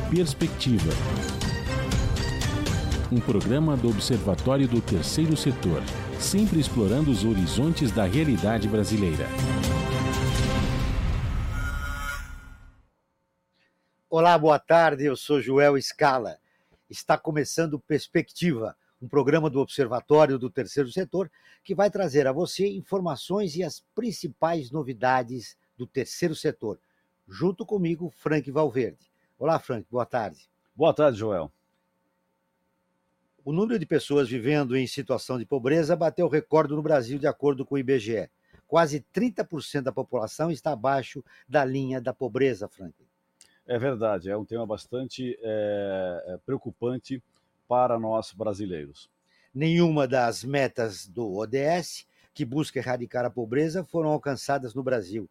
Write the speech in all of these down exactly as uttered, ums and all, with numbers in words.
Perspectiva. Um programa do Observatório do Terceiro Setor, sempre explorando os horizontes da realidade brasileira. Olá, boa tarde, eu sou Joel Scala. Está começando Perspectiva, um programa do Observatório do Terceiro Setor que vai trazer a você informações e as principais novidades do terceiro setor. Junto comigo, Frank Valverde. Olá, Frank, boa tarde. Boa tarde, Joel. O número de pessoas vivendo em situação de pobreza bateu recorde no Brasil, de acordo com o I B G E. Quase trinta por cento da população está abaixo da linha da pobreza, Frank. É verdade, é um tema bastante é, preocupante para nós brasileiros. Nenhuma das metas do O D S, que busca erradicar a pobreza, foram alcançadas no Brasil.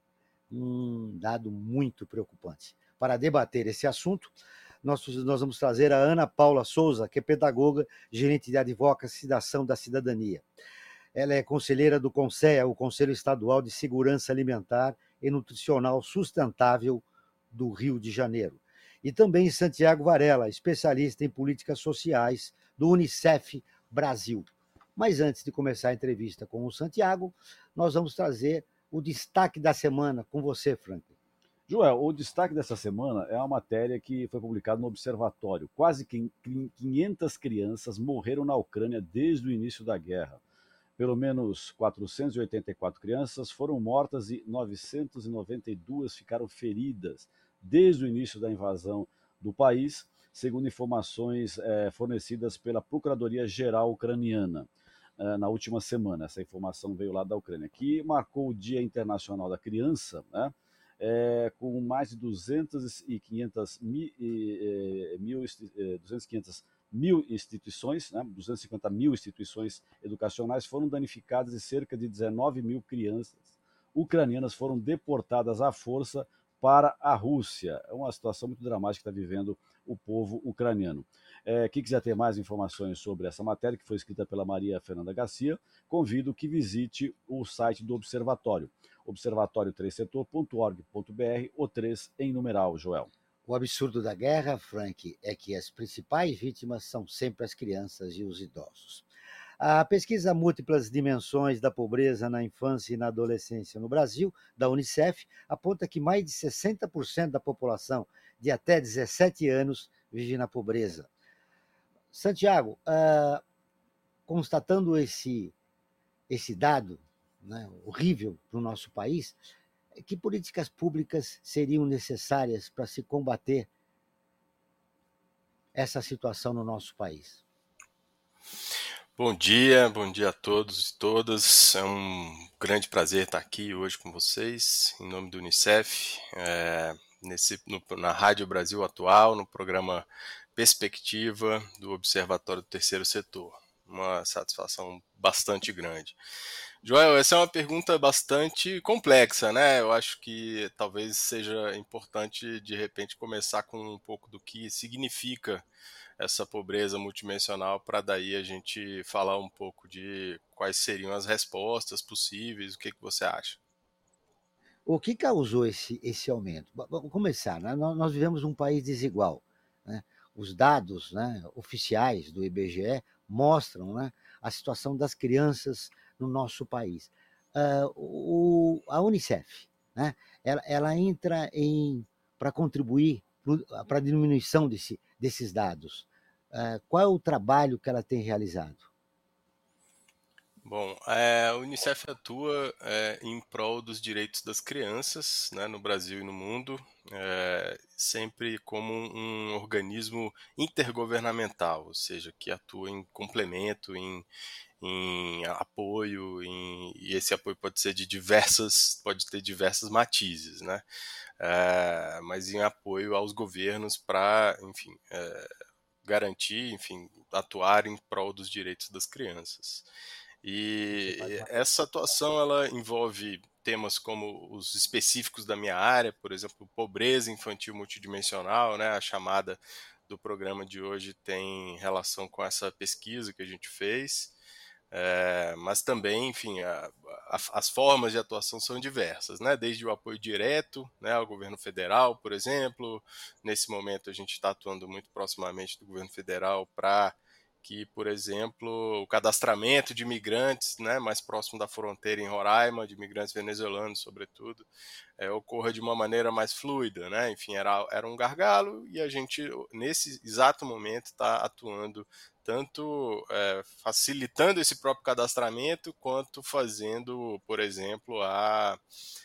Um dado muito preocupante. Para debater esse assunto, nós, nós vamos trazer a Ana Paula Souza, que é pedagoga, gerente de advocacy da Ação da Cidadania. Ela é conselheira do CONSEA, o Conselho Estadual de Segurança Alimentar e Nutricional Sustentável do Rio de Janeiro. E também Santiago Varela, especialista em políticas sociais do Unicef Brasil. Mas antes de começar a entrevista com o Santiago, nós vamos trazer o destaque da semana com você, Frank. Joel, o destaque dessa semana é uma matéria que foi publicada no Observatório. Quase quinhentas crianças morreram na Ucrânia desde o início da guerra. Pelo menos quatrocentas e oitenta e quatro crianças foram mortas e novecentas e noventa e duas ficaram feridas desde o início da invasão do país, segundo informações eh, fornecidas pela Procuradoria-Geral Ucraniana eh, na última semana. Essa informação veio lá da Ucrânia, que marcou o Dia Internacional da Criança, né? É, com mais de duzentas e quinhentas mil, mil, duzentas e quinhentas mil instituições, né, duzentas e cinquenta mil instituições educacionais foram danificadas e cerca de dezenove mil crianças ucranianas foram deportadas à força para a Rússia. É uma situação muito dramática que está vivendo o povo ucraniano. É, quem quiser ter mais informações sobre essa matéria, que foi escrita pela Maria Fernanda Garcia, convido que visite o site do Observatório, observatório três setor ponto org ponto br, o três em numeral, Joel. O absurdo da guerra, Frank, é que as principais vítimas são sempre as crianças e os idosos. A pesquisa Múltiplas Dimensões da Pobreza na Infância e na Adolescência no Brasil, da Unicef, aponta que mais de sessenta por cento da população de até dezessete anos vive na pobreza. Santiago, uh, constatando esse, esse dado, né, horrível para o nosso país, que políticas públicas seriam necessárias para se combater essa situação no nosso país? Bom dia, bom dia a todos e todas. É um grande prazer estar aqui hoje com vocês, em nome do Unicef, é, nesse, no, na Rádio Brasil Atual, no programa Perspectiva do Observatório do Terceiro Setor. Uma satisfação bastante grande. Joel, essa é uma pergunta bastante complexa, né? Eu acho que talvez seja importante, de repente, começar com um pouco do que significa essa pobreza multidimensional, para daí a gente falar um pouco de quais seriam as respostas possíveis, o que, que você acha? O que causou esse, esse aumento? Vamos começar, né? Nós vivemos um país desigual, né? Os dados, né, oficiais do I B G E mostram, né, a situação das crianças no nosso país. Uh, o, a Unicef, né, ela, ela entra para contribuir para a diminuição desse, desses dados. Uh, qual é o trabalho que ela tem realizado? Bom, a Unicef atua é, em prol dos direitos das crianças, né, no Brasil e no mundo, é, sempre como um organismo intergovernamental, ou seja, que atua em complemento, em, em apoio, em, e esse apoio pode ser de diversas, pode ter diversas matizes, né, é, mas em apoio aos governos para, enfim, é, garantir, enfim, atuar em prol dos direitos das crianças. E essa atuação ela envolve temas como os específicos da minha área, por exemplo, pobreza infantil multidimensional, né? A chamada do programa de hoje tem relação com essa pesquisa que a gente fez, É, mas também, enfim, a, a, as formas de atuação são diversas, né? Desde o apoio direto, né, ao governo federal, por exemplo. Nesse momento a gente está atuando muito proximamente do governo federal para que, por exemplo, o cadastramento de imigrantes, né, mais próximo da fronteira em Roraima, de imigrantes venezuelanos, sobretudo, é, ocorra de uma maneira mais fluida, né? Enfim, era, era um gargalo e a gente, nesse exato momento, está atuando tanto é, facilitando esse próprio cadastramento, quanto fazendo, por exemplo, a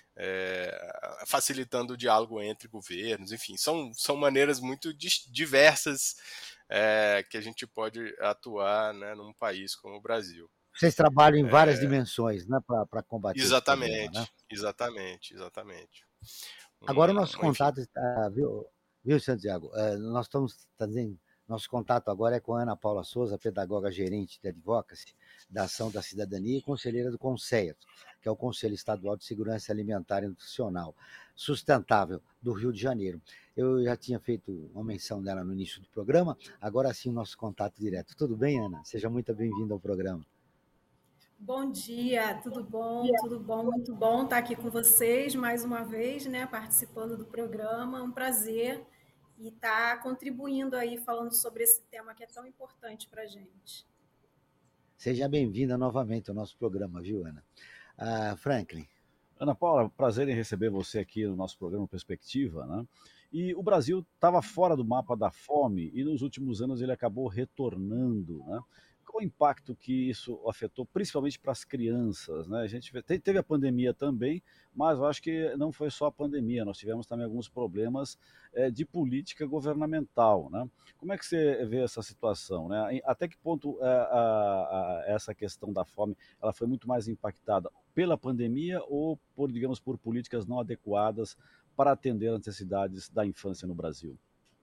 é, facilitando o diálogo entre governos. Enfim, são, são maneiras muito diversas é, que a gente pode atuar, né, num país como o Brasil. Vocês trabalham em várias é... dimensões, né, para combater exatamente, esse problema, né? Exatamente, exatamente. Agora o nosso contato, está, viu, viu, Santiago? Uh, nós estamos fazendo, nosso contato agora é com a Ana Paula Souza, pedagoga gerente de Advocacy da Ação da Cidadania e conselheira do CONSEA, que é o Conselho Estadual de Segurança Alimentar e Nutricional Sustentável do Rio de Janeiro. Eu já tinha feito uma menção dela no início do programa, agora sim o nosso contato direto. Tudo bem, Ana? Seja muito bem-vinda ao programa. Bom dia, tudo bom? Tudo bom, muito bom estar aqui com vocês mais uma vez, né, participando do programa, um prazer e estar contribuindo aí, falando sobre esse tema que é tão importante para a gente. Seja bem-vinda novamente ao nosso programa, viu, Ana? Uh, Franklin. Ana Paula, prazer em receber você aqui no nosso programa Perspectiva, né? E o Brasil estava fora do mapa da fome e nos últimos anos ele acabou retornando, né? Qual o impacto que isso afetou, principalmente para as crianças, né? A gente teve a pandemia também, mas eu acho que não foi só a pandemia, nós tivemos também alguns problemas é, de política governamental, né? Como é que você vê essa situação, né? Até que ponto é, a, a, essa questão da fome ela foi muito mais impactada pela pandemia ou por, digamos, por políticas não adequadas para atender às necessidades da infância no Brasil?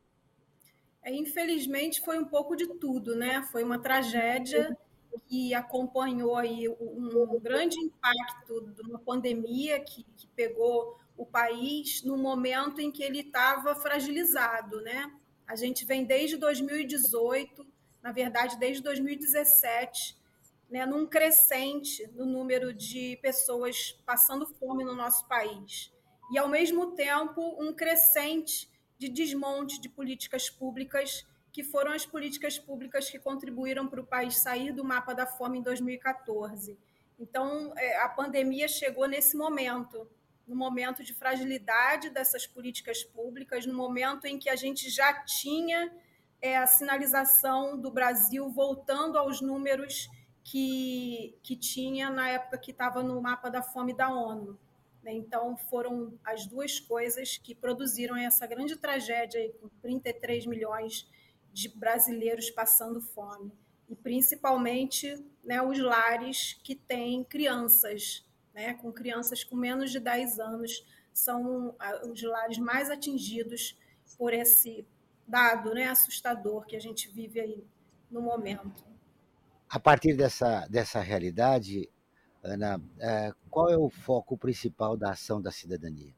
É, infelizmente foi um pouco de tudo, né? Foi uma tragédia que acompanhou aí um grande impacto de uma pandemia que, que pegou o país no momento em que ele estava fragilizado, né? A gente vem desde dois mil e dezoito, na verdade desde dois mil e dezessete, né, num crescente no número de pessoas passando fome no nosso país. E, ao mesmo tempo, um crescente de desmonte de políticas públicas, que foram as políticas públicas que contribuíram para o país sair do mapa da fome em dois mil e quatorze. Então, a pandemia chegou nesse momento, no momento de fragilidade dessas políticas públicas, no momento em que a gente já tinha é, a sinalização do Brasil voltando aos números que, que tinha na época que estava no mapa da fome da ONU. Então, foram as duas coisas que produziram essa grande tragédia, com trinta e três milhões de brasileiros passando fome. E, principalmente, né, os lares que têm crianças, né, com crianças com menos de dez anos, são os lares mais atingidos por esse dado, né, assustador que a gente vive aí no momento. A partir dessa, dessa realidade, Ana, qual é o foco principal da Ação da Cidadania?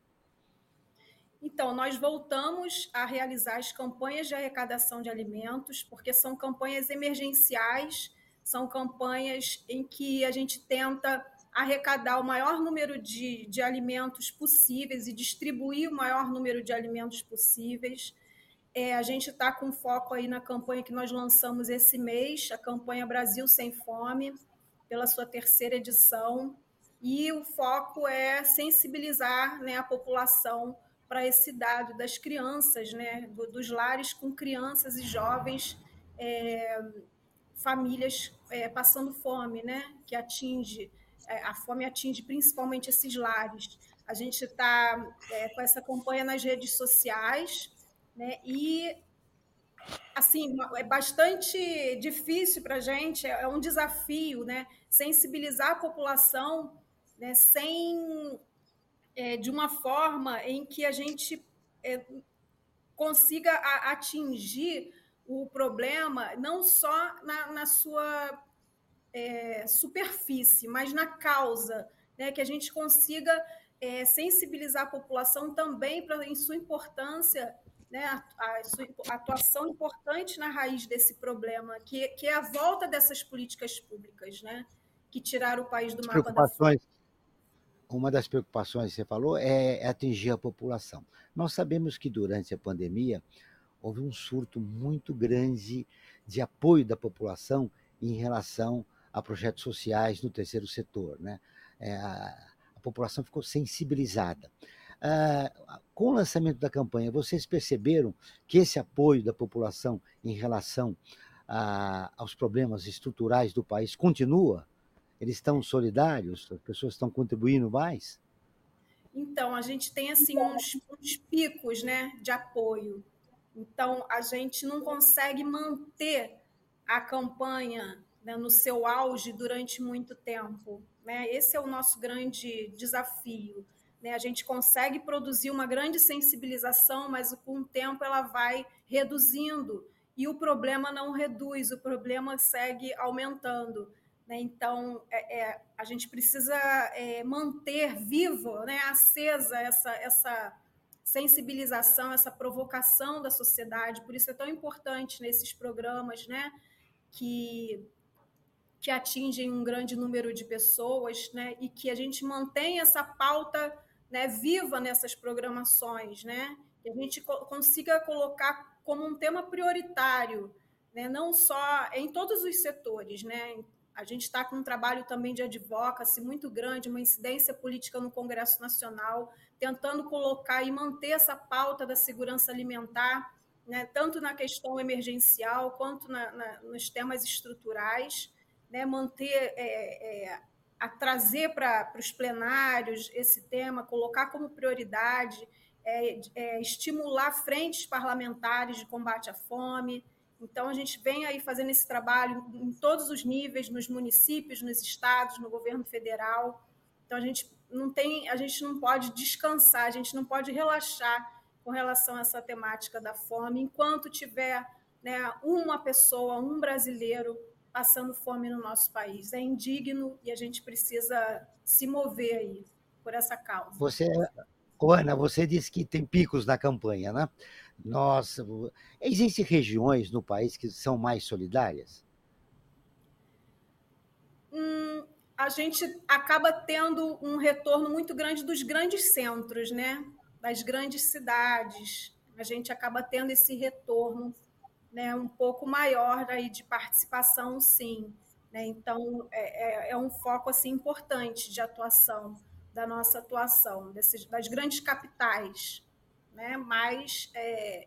Então, nós voltamos a realizar as campanhas de arrecadação de alimentos, porque são campanhas emergenciais, são campanhas em que a gente tenta arrecadar o maior número de, de alimentos possíveis e distribuir o maior número de alimentos possíveis. É, a gente está com foco aí na campanha que nós lançamos esse mês, a campanha Brasil Sem Fome, pela sua terceira edição, e o foco é sensibilizar, né, a população para esse dado das crianças, né, do, dos lares com crianças e jovens, é, famílias é, passando fome, né, que atinge, é, a fome atinge principalmente esses lares. A gente está é, com essa campanha nas redes sociais, né, e assim, é bastante difícil para a gente, é um desafio, né, sensibilizar a população, né, sem, é, de uma forma em que a gente é, consiga a, atingir o problema não só na, na sua é, superfície, mas na causa, né, que a gente consiga é, sensibilizar a população também pra, em sua importância, né, a, a sua atuação importante na raiz desse problema, que, que é a volta dessas políticas públicas, né, que tiraram o país do mapa da fome. Uma das preocupações que você falou é atingir a população. Nós sabemos que durante a pandemia houve um surto muito grande de apoio da população em relação a projetos sociais no terceiro setor, né? É, a, a população ficou sensibilizada. Ah, com o lançamento da campanha, vocês perceberam que esse apoio da população em relação a, aos problemas estruturais do país continua? Eles estão solidários? As pessoas estão contribuindo mais? Então, a gente tem assim uns, uns picos, né, de apoio. Então, a gente não consegue manter a campanha, né, no seu auge durante muito tempo, né? Esse é o nosso grande desafio, né? A gente consegue produzir uma grande sensibilização, mas com o tempo ela vai reduzindo e o problema não reduz, o problema segue aumentando, né? Então, é, é, a gente precisa é, manter vivo, né, acesa essa, essa sensibilização, essa provocação da sociedade. Por isso é tão importante nesses programas, né, que, que atingem um grande número de pessoas, né, e que a gente mantém essa pauta, né, viva nessas programações, né, que a gente co- consiga colocar como um tema prioritário, né, não só em todos os setores, né. A gente está com um trabalho também de advocacy muito grande, uma incidência política no Congresso Nacional, tentando colocar e manter essa pauta da segurança alimentar, né, tanto na questão emergencial quanto na, na, nos temas estruturais, né, manter, é, é, a trazer para os plenários esse tema, colocar como prioridade, é, é, estimular frentes parlamentares de combate à fome. Então, a gente vem aí fazendo esse trabalho em todos os níveis, nos municípios, nos estados, no governo federal. Então, a gente não tem, a gente não pode descansar, a gente não pode relaxar com relação a essa temática da fome, enquanto tiver, né, uma pessoa, um brasileiro passando fome no nosso país. É indigno e a gente precisa se mover aí por essa causa. Você, Ana, você disse que tem picos na campanha, né? Nossa, existem regiões no país que são mais solidárias? Hum, a gente acaba tendo um retorno muito grande dos grandes centros, né? Das grandes cidades. A gente acaba tendo esse retorno, né, um pouco maior aí de participação, sim. Né? Então, é, é, é um foco assim, importante de atuação, da nossa atuação, desses, das grandes capitais. Né? Mas é,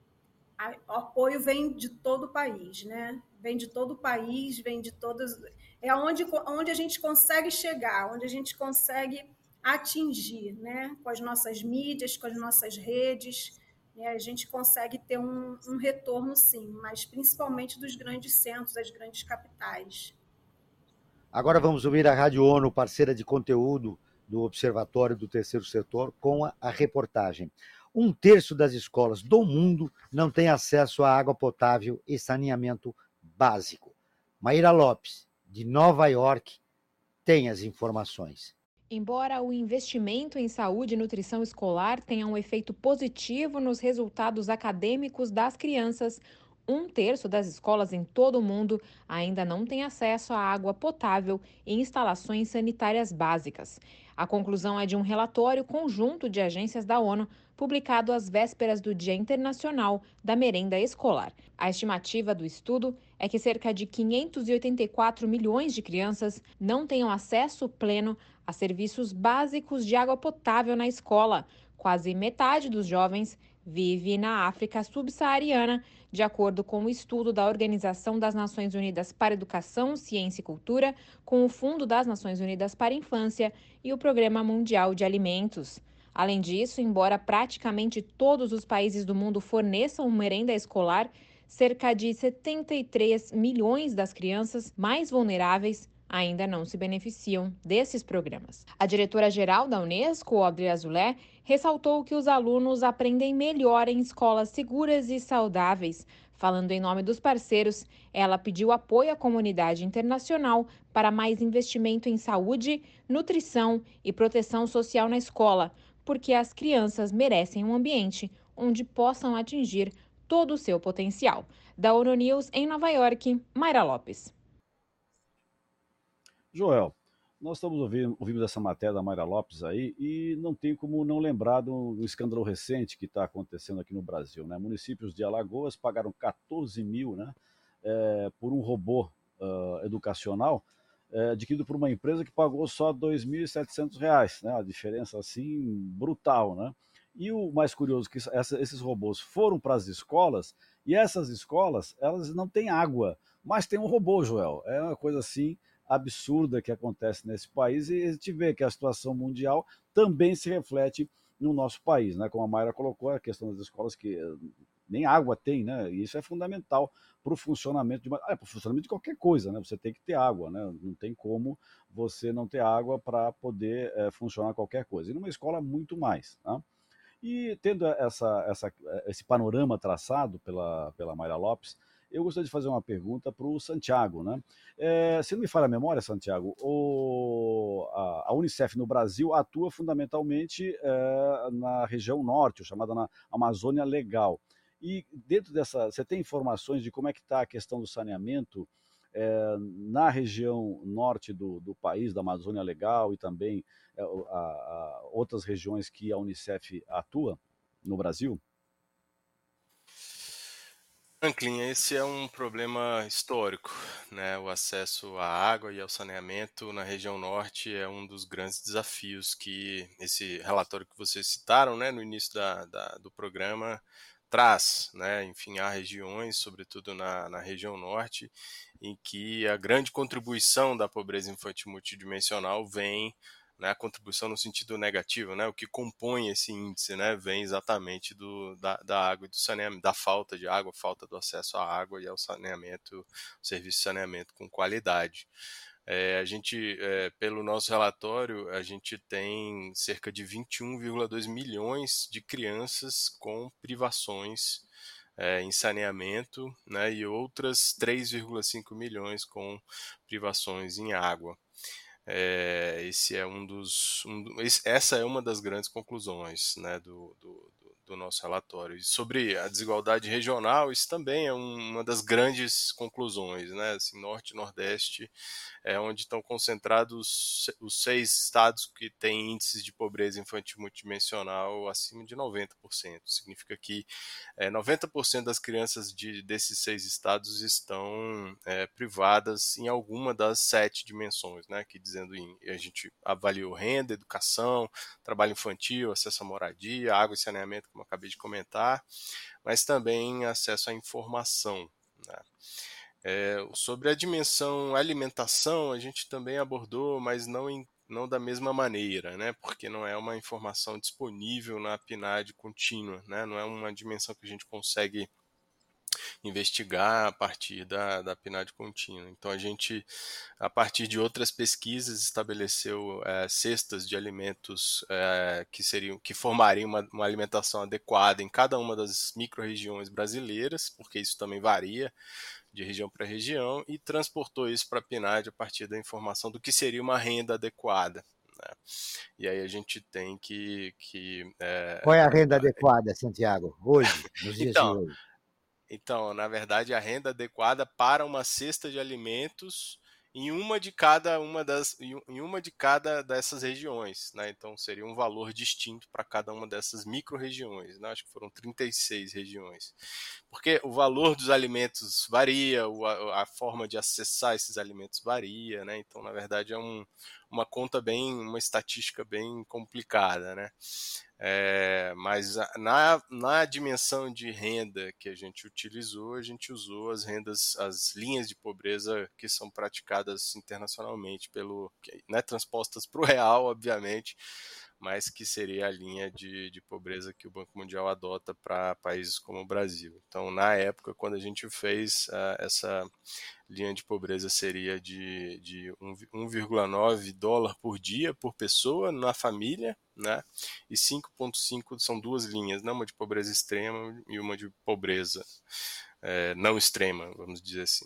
a, o apoio vem de todo o país, né? Vem de todo o país, vem de todas... É onde, onde a gente consegue chegar, onde a gente consegue atingir, né? Com as nossas mídias, com as nossas redes, né? A gente consegue ter um, um retorno, sim, mas principalmente dos grandes centros, das grandes capitais. Agora vamos ouvir a Rádio ONU, parceira de conteúdo do Observatório do Terceiro Setor, com a, a reportagem. Um terço das escolas do mundo não tem acesso à água potável e saneamento básico. Maíra Lopes, de Nova York, tem as informações. Embora o investimento em saúde e nutrição escolar tenha um efeito positivo nos resultados acadêmicos das crianças, um terço das escolas em todo o mundo ainda não tem acesso à água potável e instalações sanitárias básicas. A conclusão é de um relatório conjunto de agências da ONU, publicado às vésperas do Dia Internacional da Merenda Escolar. A estimativa do estudo é que cerca de quinhentos e oitenta e quatro milhões de crianças não tenham acesso pleno a serviços básicos de água potável na escola. Quase metade dos jovens vive na África subsaariana, de acordo com o estudo da Organização das Nações Unidas para Educação, Ciência e Cultura, com o Fundo das Nações Unidas para a Infância e o Programa Mundial de Alimentos. Além disso, embora praticamente todos os países do mundo forneçam merenda escolar, cerca de setenta e três milhões das crianças mais vulneráveis ainda não se beneficiam desses programas. A diretora-geral da Unesco, Audrey Azoulay, ressaltou que os alunos aprendem melhor em escolas seguras e saudáveis. Falando em nome dos parceiros, ela pediu apoio à comunidade internacional para mais investimento em saúde, nutrição e proteção social na escola, porque as crianças merecem um ambiente onde possam atingir todo o seu potencial. Da ONU News em Nova York, Mayra Lopes. Joel, nós estamos ouvindo, ouvimos essa matéria da Mayra Lopes aí e não tem como não lembrar do, do escândalo recente que está acontecendo aqui no Brasil, né? Municípios de Alagoas pagaram quatorze mil, né, é, por um robô uh, educacional é, adquirido por uma empresa que pagou só dois mil e setecentos reais, né? Uma diferença assim brutal, né? E o mais curioso é que essa, esses robôs foram para as escolas e essas escolas, elas não têm água, mas tem um robô, Joel. É uma coisa assim absurda que acontece nesse país e a gente vê que a situação mundial também se reflete no nosso país, né? Como a Mayra colocou, a questão das escolas que nem água tem, né? E isso é fundamental para o funcionamento de uma, ah, para o funcionamento de qualquer coisa, né? Você tem que ter água, né? Não tem como você não ter água para poder é, funcionar qualquer coisa. E numa escola muito mais, tá? E tendo essa, essa, esse panorama traçado pela, pela Mayra Lopes, eu gostaria de fazer uma pergunta para o Santiago, né? É, se não me falha a memória, Santiago, o, a, a Unicef no Brasil atua fundamentalmente é, na região norte, chamada na Amazônia Legal. E dentro dessa, você tem informações de como é que está a questão do saneamento é, na região norte do, do país, da Amazônia Legal e também é, a, a outras regiões que a Unicef atua no Brasil? Franklin, esse é um problema histórico, né? O acesso à água e ao saneamento na região norte é um dos grandes desafios que esse relatório que vocês citaram, né, no início da, da, do programa traz, né? Enfim, há regiões, sobretudo na, na região norte, em que a grande contribuição da pobreza infantil multidimensional vem, né, a contribuição no sentido negativo, né, o que compõe esse índice, né, vem exatamente do, da, da água e do saneamento, da falta de água, falta do acesso à água e ao saneamento, serviço de saneamento com qualidade. É, a gente, é, pelo nosso relatório, a gente tem cerca de vinte e um vírgula dois milhões de crianças com privações é, em saneamento, né, e outras três vírgula cinco milhões com privações em água. É, esse é um dos, um, essa é uma das grandes conclusões, né, do, do, do nosso relatório. E sobre a desigualdade regional, isso também é um, uma das grandes conclusões, né? Assim, Norte e Nordeste é onde estão concentrados os seis estados que têm índices de pobreza infantil multidimensional acima de noventa por cento. Significa que é, noventa por cento das crianças de, desses seis estados estão é, privadas em alguma das sete dimensões, né? Que dizendo em, a gente avaliou renda, educação, trabalho infantil, acesso à moradia, água e saneamento, como eu acabei de comentar, mas também acesso à informação, né? É, sobre a dimensão alimentação, a gente também abordou, mas não, em, não da mesma maneira, né? Porque não é uma informação disponível na P N A D contínua, né? Não é uma dimensão que a gente consegue investigar a partir da, da P N A D contínua. Então a gente, a partir de outras pesquisas, estabeleceu é, cestas de alimentos é, que seriam, que formariam uma, uma alimentação adequada em cada uma das micro-regiões brasileiras, porque isso também varia de região para região, e transportou isso para a P N A D a partir da informação do que seria uma renda adequada, né? E aí a gente tem que... que é, Qual é a renda adequada, Santiago, hoje, nos dias então, de hoje? Então, na verdade, a renda adequada para uma cesta de alimentos em uma de cada uma das em uma de cada dessas regiões, né? Então seria um valor distinto para cada uma dessas micro-regiões, né? Acho que foram trinta e seis regiões. Porque o valor dos alimentos varia, a, a forma de acessar esses alimentos varia, né? Então, na verdade, é um, uma conta bem, uma estatística bem complicada, né? É, mas na, na dimensão de renda que a gente utilizou, a gente usou as rendas, as linhas de pobreza que são praticadas internacionalmente, pelo, né, transpostas para o real, obviamente, mas que seria a linha de, de pobreza que o Banco Mundial adota para países como o Brasil. Então, na época, quando a gente fez uh, essa linha de pobreza, seria de, de um vírgula nove dólar por dia por pessoa na família, né? E cinco vírgula cinco são duas linhas, né? Uma de pobreza extrema e uma de pobreza é, não extrema, vamos dizer assim.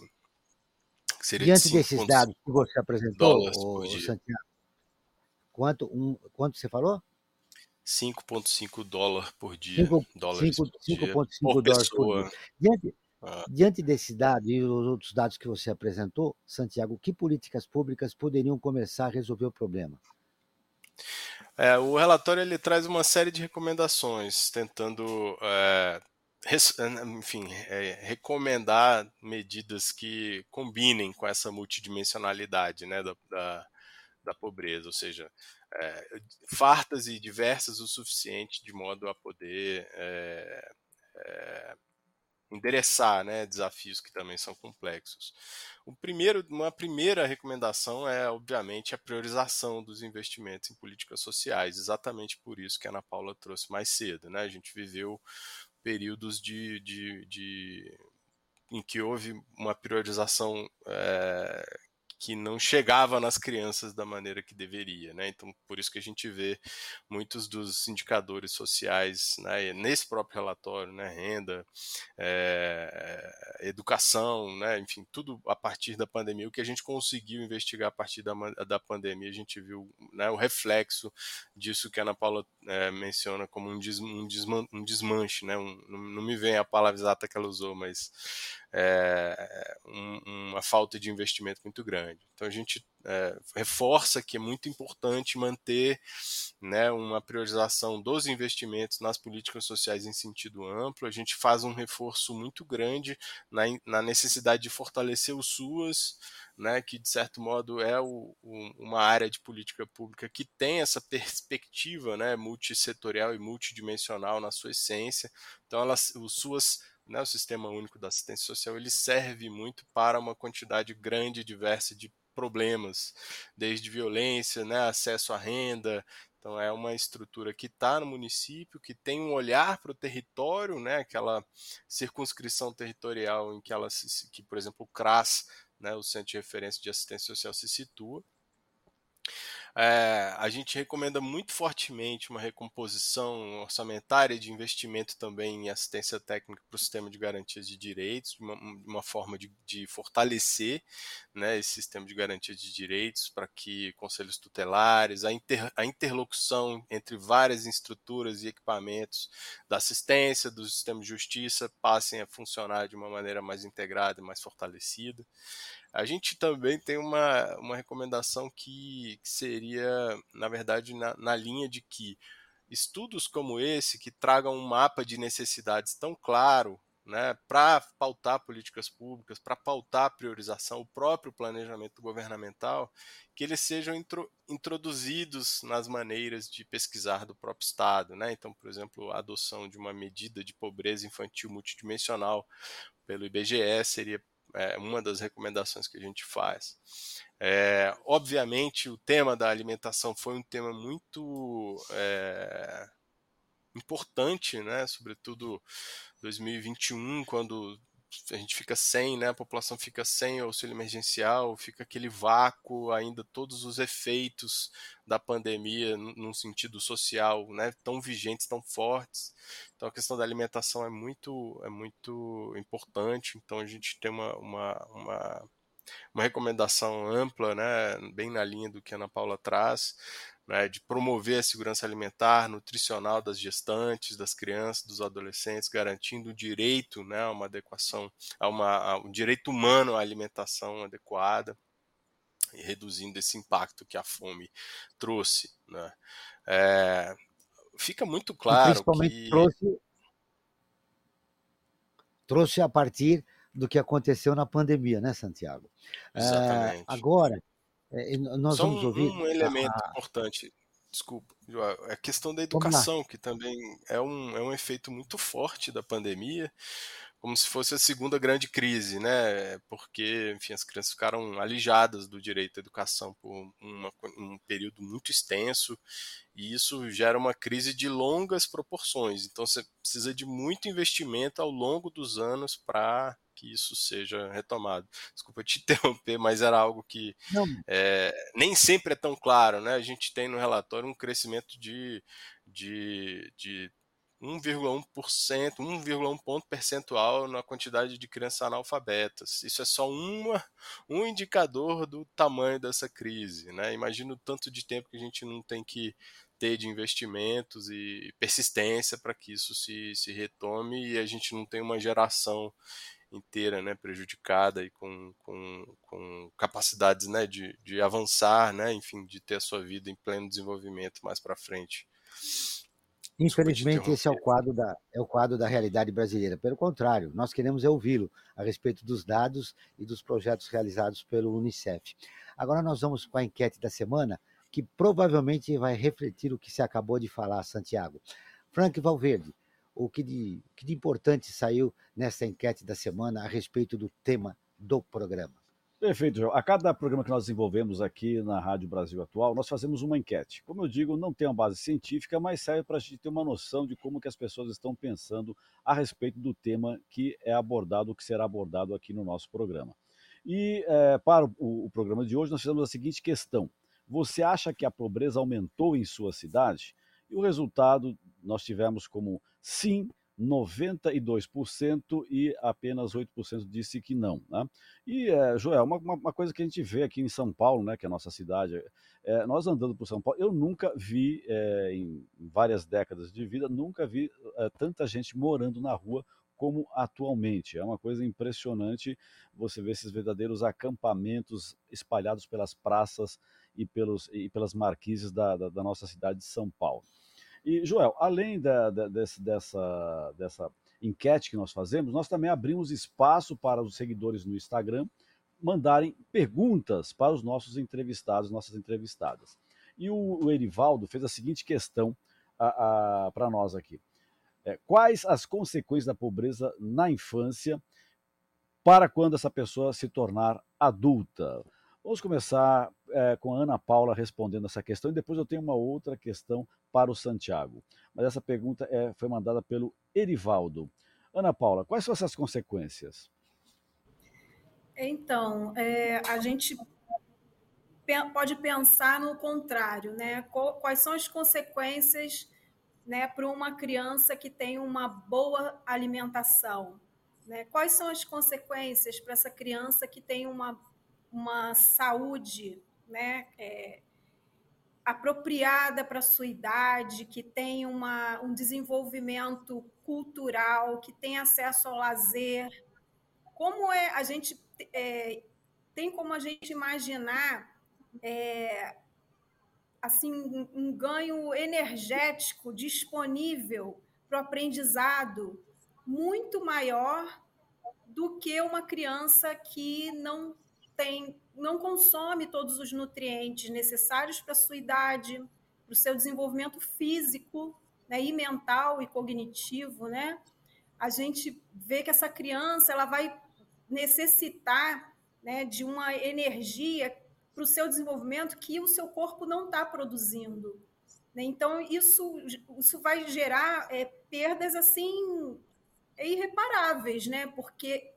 Seria Diante de desses dados que você apresentou, dólares por dia. Santiago, quanto, um, quanto você falou? cinco vírgula cinco dólares por dia, dólares por dia, cinco vírgula cinco por dólares por dia. pessoa. Diante, Ah, diante desse dado e os outros dados que você apresentou, Santiago, que políticas públicas poderiam começar a resolver o problema? É, o relatório ele traz uma série de recomendações, tentando, é, res- enfim, é, recomendar medidas que combinem com essa multidimensionalidade, né, da, da, da pobreza, ou seja, é, fartas e diversas o suficiente de modo a poder é, é, endereçar, né, desafios que também são complexos. O primeiro, uma primeira recomendação é, obviamente, a priorização dos investimentos em políticas sociais, exatamente por isso que a Ana Paula trouxe mais cedo. Né? A gente viveu períodos de, de, de em que houve uma priorização é, que não chegava nas crianças da maneira que deveria, né? Então, por isso que a gente vê muitos dos indicadores sociais, né, nesse próprio relatório, né, renda, é, educação, né, enfim, tudo a partir da pandemia. O que a gente conseguiu investigar a partir da, da pandemia, a gente viu, né, o reflexo disso que a Ana Paula é, menciona como um, des, um, desman, um desmanche, né? Um, não, não me vem a palavra exata que ela usou, mas é, um, uma falta de investimento muito grande. Então a gente é, reforça que é muito importante manter, né, uma priorização dos investimentos nas políticas sociais em sentido amplo. A gente faz um reforço muito grande na, na necessidade de fortalecer o SUAS, né, que de certo modo é o, o, uma área de política pública que tem essa perspectiva, né, multissetorial e multidimensional na sua essência. Então ela, o SUAS, né, o Sistema Único da Assistência Social, ele serve muito para uma quantidade grande e diversa de problemas, desde violência, né, acesso à renda. Então é uma estrutura que está no município, que tem um olhar para o território, né, aquela circunscrição territorial em que ela se, que, por exemplo, o CRAS, né, o Centro de Referência de Assistência Social, se situa. É, a gente recomenda muito fortemente uma recomposição orçamentária de investimento também em assistência técnica para o sistema de garantias de direitos, de uma, uma forma de, de fortalecer, né, esse sistema de garantias de direitos para que conselhos tutelares, a, inter, a interlocução entre várias estruturas e equipamentos da assistência, do sistema de justiça passem a funcionar de uma maneira mais integrada e mais fortalecida. A gente também tem uma, uma recomendação que, que seria, na verdade, na, na linha de que estudos como esse, que tragam um mapa de necessidades tão claro, né, para pautar políticas públicas, para pautar a priorização, o próprio planejamento governamental, que eles sejam intro, introduzidos nas maneiras de pesquisar do próprio Estado. Né? Então, por exemplo, a adoção de uma medida de pobreza infantil multidimensional pelo I B G E seria é uma das recomendações que a gente faz. É, obviamente, o tema da alimentação foi um tema muito é, importante, né? Sobretudo dois mil e vinte e um, quando a gente fica sem, né? A população fica sem auxílio emergencial, fica aquele vácuo, ainda todos os efeitos da pandemia num sentido social, né? Tão vigentes, tão fortes. Então a questão da alimentação é muito, é muito importante. Então a gente tem uma, uma, uma, uma recomendação ampla, né? Bem na linha do que a Ana Paula traz, né, de promover a segurança alimentar, nutricional das gestantes, das crianças, dos adolescentes, garantindo o direito, né, a uma adequação, a uma, a um direito humano à alimentação adequada e reduzindo esse impacto que a fome trouxe. Né. É, fica muito claro e principalmente que... trouxe, trouxe a partir do que aconteceu na pandemia, né, Santiago? Exatamente. É, agora, é, nós Só vamos um, ouvir... um elemento A, a... importante, desculpa, João, é a questão da Vamos lá. educação, que também é um, é um efeito muito forte da pandemia, como se fosse a segunda grande crise, né? Porque, enfim, as crianças ficaram alijadas do direito à educação por uma, um período muito extenso, e isso gera uma crise de longas proporções. Então, você precisa de muito investimento ao longo dos anos para que isso seja retomado. Desculpa te interromper, mas era algo que é, nem sempre é tão claro, né? A gente tem no relatório um crescimento de, de, de um vírgula um por cento, um vírgula um ponto percentual na quantidade de crianças analfabetas. Isso é só uma, um indicador do tamanho dessa crise, né? Imagina o tanto de tempo que a gente não tem que ter de investimentos e persistência para que isso se, se retome e a gente não tenha uma geração inteira, né, prejudicada e com, com, com capacidades, né, de, de avançar, né, enfim, de ter a sua vida em pleno desenvolvimento mais para frente. Infelizmente, esse é o quadro da, é o quadro da realidade brasileira. Pelo contrário, nós queremos é ouvi-lo a respeito dos dados e dos projetos realizados pelo Unicef. Agora nós vamos com a enquete da semana, que provavelmente vai refletir o que se acabou de falar, Santiago. Frank Valverde, o que de, o que de importante saiu nessa enquete da semana a respeito do tema do programa? Perfeito, João. A cada programa que nós desenvolvemos aqui na Rádio Brasil Atual, nós fazemos uma enquete. Como eu digo, não tem uma base científica, mas serve para a gente ter uma noção de como que as pessoas estão pensando a respeito do tema que é abordado, que será abordado aqui no nosso programa. E é, para o, o programa de hoje, nós fizemos a seguinte questão. Você acha que a pobreza aumentou em sua cidade? E o resultado nós tivemos como sim, noventa e dois por cento e apenas oito por cento disse que não. Né? E, é, Joel, uma, uma coisa que a gente vê aqui em São Paulo, né, que é a nossa cidade, é, nós andando por São Paulo, eu nunca vi, é, em várias décadas de vida, nunca vi é, tanta gente morando na rua como atualmente. É uma coisa impressionante você ver esses verdadeiros acampamentos espalhados pelas praças e, pelos, e pelas marquises da, da, da nossa cidade de São Paulo. E, Joel, além da, da, desse, dessa, dessa enquete que nós fazemos, nós também abrimos espaço para os seguidores no Instagram mandarem perguntas para os nossos entrevistados, nossas entrevistadas. E o, o Erivaldo fez a seguinte questão para nós aqui. É, quais as consequências da pobreza na infância para quando essa pessoa se tornar adulta? Vamos começar é, com a Ana Paula respondendo essa questão e depois eu tenho uma outra questão para o Santiago. Mas essa pergunta é, foi mandada pelo Erivaldo. Ana Paula, quais são essas consequências? Então, é, a gente pode pensar no contrário, né? Quais são as consequências, né, para uma criança que tem uma boa alimentação? Né? Quais são as consequências para essa criança que tem uma uma saúde, né, é, apropriada para a sua idade, que tem uma, um desenvolvimento cultural, que tem acesso ao lazer? Como é a gente é, tem como a gente imaginar é, assim um, um ganho energético disponível para o aprendizado muito maior do que uma criança que não tem, não consome todos os nutrientes necessários para a sua idade, para o seu desenvolvimento físico, né, e mental e cognitivo, né? A gente vê que essa criança ela vai necessitar, né, de uma energia para o seu desenvolvimento que o seu corpo não está produzindo. Né? Então, isso, isso vai gerar é, perdas assim irreparáveis, né? Porque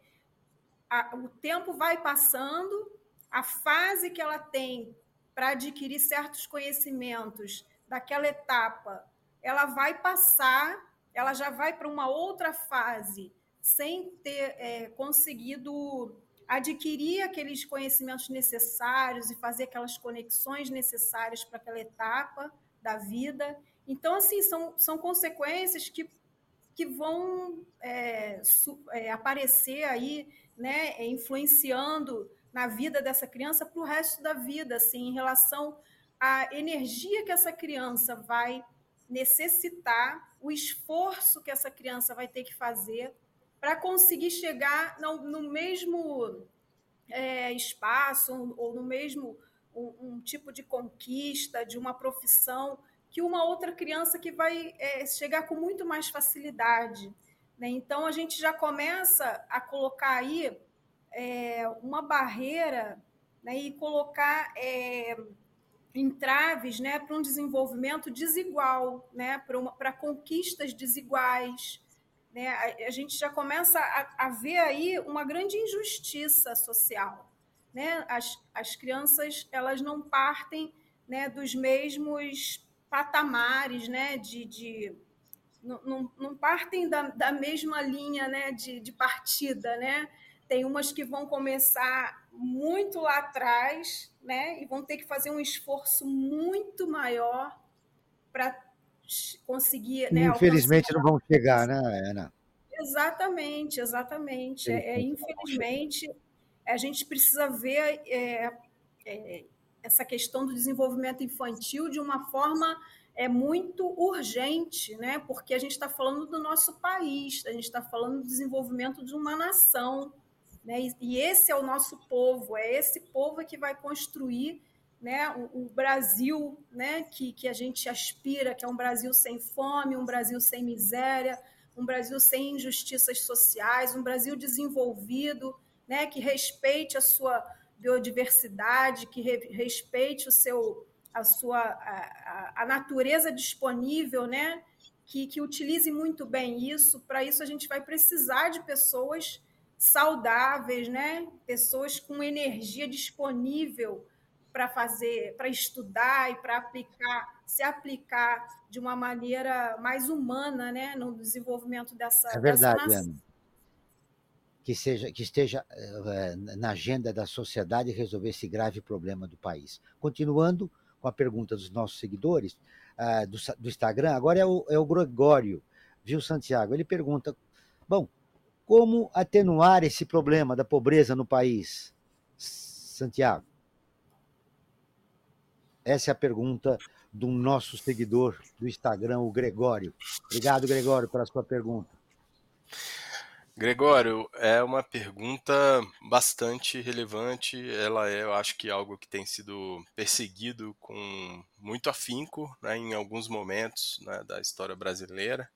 A, o tempo vai passando, a fase que ela tem para adquirir certos conhecimentos daquela etapa, ela vai passar, ela já vai para uma outra fase sem ter é, conseguido adquirir aqueles conhecimentos necessários e fazer aquelas conexões necessárias para aquela etapa da vida. Então, assim, são, são consequências que que vão é, su, é, aparecer aí, né, influenciando na vida dessa criança para o resto da vida, assim, em relação à energia que essa criança vai necessitar, o esforço que essa criança vai ter que fazer para conseguir chegar no, no mesmo é, espaço ou no mesmo um, um tipo de conquista, de uma profissão que uma outra criança que vai é, chegar com muito mais facilidade. Né? Então, a gente já começa a colocar aí é, uma barreira, né, e colocar é, entraves, né, para um desenvolvimento desigual, né, para conquistas desiguais. Né? A, a gente já começa a, a ver aí uma grande injustiça social. Né? As, as crianças elas não partem, né, dos mesmos patamares, né, de, de não, não, não partem da, da mesma linha, né, de, de partida, né? Tem umas que vão começar muito lá atrás, né, e vão ter que fazer um esforço muito maior para conseguir, né, infelizmente alcançar... não vão chegar, né, Ana? Exatamente, exatamente. É, é, infelizmente, a gente precisa ver é, é, essa questão do desenvolvimento infantil de uma forma é, muito urgente, né? Porque a gente está falando do nosso país, a gente está falando do desenvolvimento de uma nação, né? E, e esse é o nosso povo, é esse povo que vai construir, né, o, o Brasil, né, que, que a gente aspira, que é um Brasil sem fome, um Brasil sem miséria, um Brasil sem injustiças sociais, um Brasil desenvolvido, né, que respeite a sua biodiversidade, que re, respeite o seu, a sua a, a natureza disponível, né, que, que utilize muito bem isso. Para isso a gente vai precisar de pessoas saudáveis, né, pessoas com energia disponível para fazer, para estudar e para aplicar, se aplicar de uma maneira mais humana, né, no desenvolvimento dessa, É dessa verdade, nação. Ana. Que, seja, que esteja uh, na agenda da sociedade resolver esse grave problema do país. Continuando com a pergunta dos nossos seguidores uh, do, do Instagram, agora é o, é o Gregório, viu, Santiago? Ele pergunta, bom, como atenuar esse problema da pobreza no país? Santiago. Essa é a pergunta do nosso seguidor do Instagram, o Gregório. Obrigado, Gregório, pela sua pergunta. Gregório, é uma pergunta bastante relevante. Ela é, eu acho que, algo que tem sido perseguido com muito afinco, né, em alguns momentos, né, da história brasileira.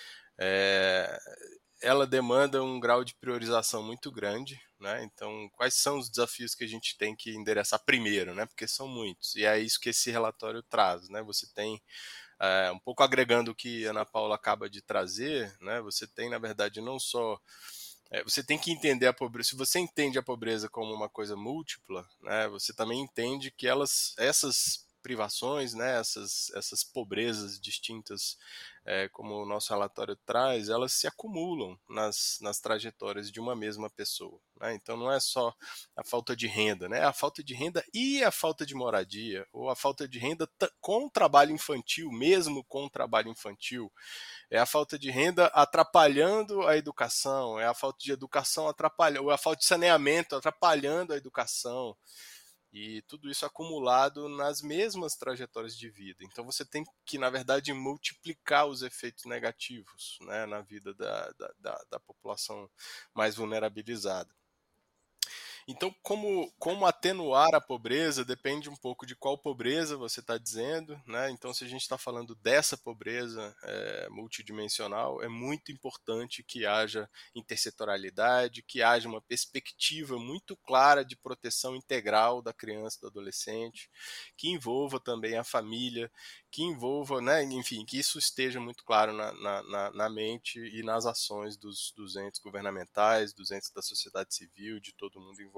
É, ela demanda um grau de priorização muito grande, né? Então, quais são os desafios que a gente tem que endereçar primeiro, né? Porque são muitos, e é isso que esse relatório traz, né? Você tem, é, um pouco agregando o que a Ana Paula acaba de trazer, né? Você tem, na verdade, não só... É, você tem que entender a pobreza. Se você entende a pobreza como uma coisa múltipla, né? Você também entende que elas, essas privações, né, essas, essas pobrezas distintas, é, como o nosso relatório traz, elas se acumulam nas, nas trajetórias de uma mesma pessoa, né? Então não é só a falta de renda, né? A falta de renda e a falta de moradia, ou a falta de renda com trabalho infantil, mesmo com trabalho infantil, é a falta de renda atrapalhando a educação, é a falta de educação atrapalhando, ou a falta de saneamento atrapalhando a educação. E tudo isso acumulado nas mesmas trajetórias de vida. Então você tem que, na verdade, multiplicar os efeitos negativos, né, na vida da, da, da população mais vulnerabilizada. Então, como, como atenuar a pobreza depende um pouco de qual pobreza você está dizendo, né? Então, se a gente está falando dessa pobreza é, multidimensional, é muito importante que haja intersetorialidade, que haja uma perspectiva muito clara de proteção integral da criança e do adolescente, que envolva também a família, que envolva, né, enfim, que isso esteja muito claro na, na, na mente e nas ações dos, dos entes governamentais, dos entes da sociedade civil, de todo mundo envolvido.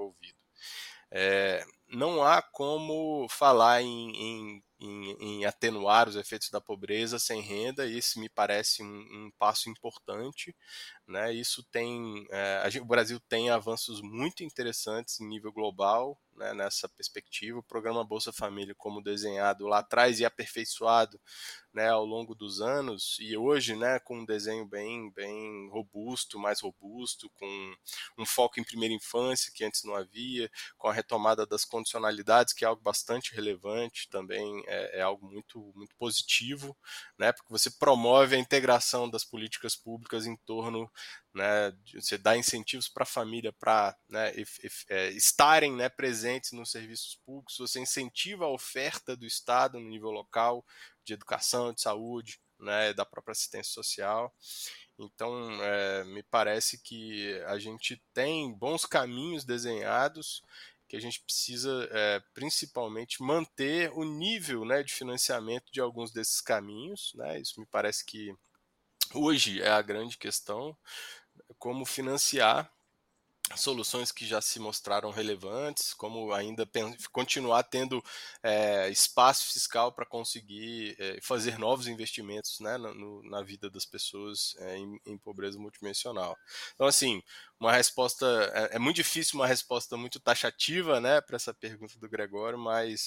É, não há como falar em, em, em, em atenuar os efeitos da pobreza sem renda. Isso me parece um, um passo importante, né? Isso tem, é, a gente, o Brasil tem avanços muito interessantes em nível global, né, nessa perspectiva. O programa Bolsa Família, como desenhado lá atrás e aperfeiçoado, né, ao longo dos anos, e hoje, né, com um desenho bem, bem robusto, mais robusto, com um foco em primeira infância que antes não havia, com a retomada das condicionalidades, que é algo bastante relevante, também é, é algo muito, muito positivo, né, porque você promove a integração das políticas públicas em torno, né, de, você dá incentivos para a família para, né, é, estarem, né, presentes nos serviços públicos, você incentiva a oferta do Estado no nível local, de educação, de saúde, né, da própria assistência social. Então, é, me parece que a gente tem bons caminhos desenhados, que a gente precisa, é, principalmente, manter o nível, né, de financiamento de alguns desses caminhos, né. Isso me parece que hoje é a grande questão, como financiar soluções que já se mostraram relevantes, como ainda continuar tendo é, espaço fiscal para conseguir é, fazer novos investimentos, né, no, na vida das pessoas é, em, em pobreza multidimensional. Então, assim, uma resposta, é, é muito difícil uma resposta muito taxativa, né, para essa pergunta do Gregório, mas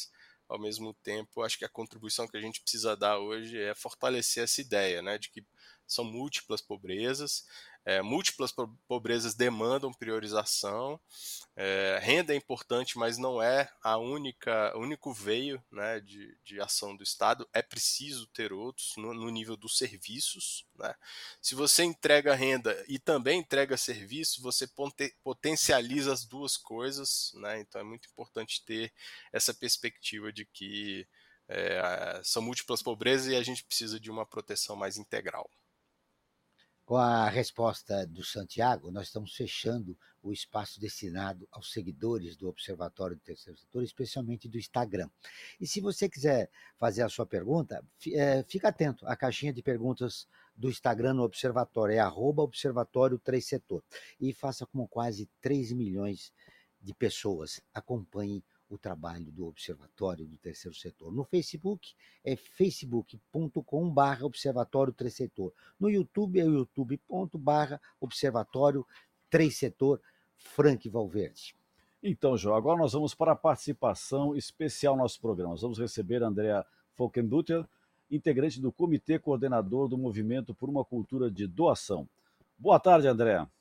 ao mesmo tempo, acho que a contribuição que a gente precisa dar hoje é fortalecer essa ideia, né, de que são múltiplas pobrezas, é, múltiplas pobrezas demandam priorização, é, renda é importante, mas não é a única, o único veio, né, de, de ação do Estado, é preciso ter outros no, no nível dos serviços, né? Se você entrega renda e também entrega serviço, você ponte, potencializa as duas coisas, né? Então é muito importante ter essa perspectiva de que é, são múltiplas pobrezas e a gente precisa de uma proteção mais integral. Com a resposta do Santiago, nós estamos fechando o espaço destinado aos seguidores do Observatório do Terceiro Setor, especialmente do Instagram. E se você quiser fazer a sua pergunta, fica atento à caixinha de perguntas do Instagram no Observatório, é arroba Observatório três Setor. E faça como quase três milhões de pessoas acompanhem o trabalho do Observatório do Terceiro Setor. No Facebook é facebook ponto com barra Observatório três Setor. No YouTube é youtube ponto com barra Observatório três Setor, Frank Valverde. Então, João, agora nós vamos para a participação especial no nosso programa. Nós vamos receber a Andrea Folkenbutel, integrante do Comitê Coordenador do Movimento por uma Cultura de Doação. Boa tarde, Andrea.